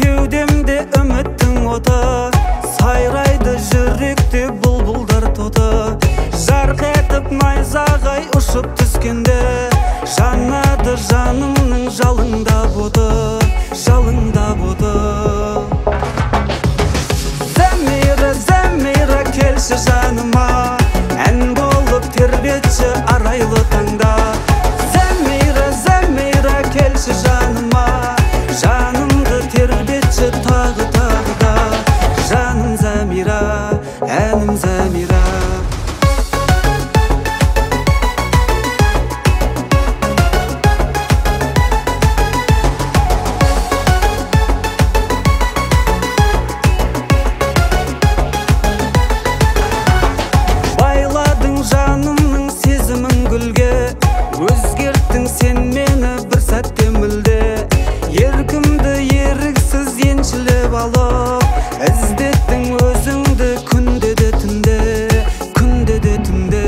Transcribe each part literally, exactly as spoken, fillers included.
кеудемде үміттің оты, сайрайды жүректе бұлбұлдар тоты. Жарқ етіп найзағай ұшып түскенде, жанады жанымның жалында боты, жалында боты. Зәмира, Зәмира, келші жаныма, ән болып тербетші арайлы таңда. Зәмира, Зәмира, келші жаныма, жанымды тербетші тағы тағы да. Жаным Зәмира, әнім Зәмира. Жанымның сезімін гүлге, өзгерттің сен мені бір сәтте мүлде. Еркімді еріксіз еншілеп алып, іздеттің өзіңді күнде де түнде, күнде де түнде.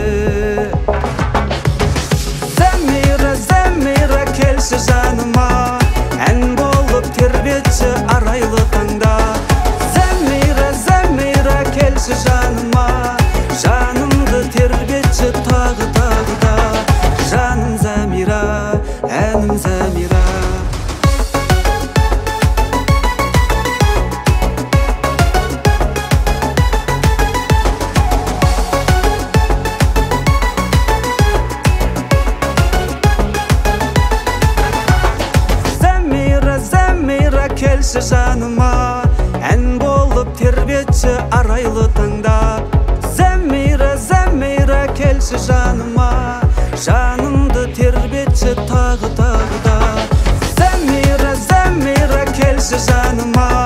Зәмира, Зәмира, келші жаныма, ән болып тербетші арайлы таңда. Зәмира, Зәмира, келші жаныма, жанымды тербетші тағы тағы да. Жаным Зәмира, әнім Зәмира. Зәмира, Зәмира, келші жаныма, ән болып тербетші арайлы таңда. Зәмира, Зәмира, келші жаныма, жанымды тербетші тағы тағы да. Зәмира, Зәмира, келші жаныма.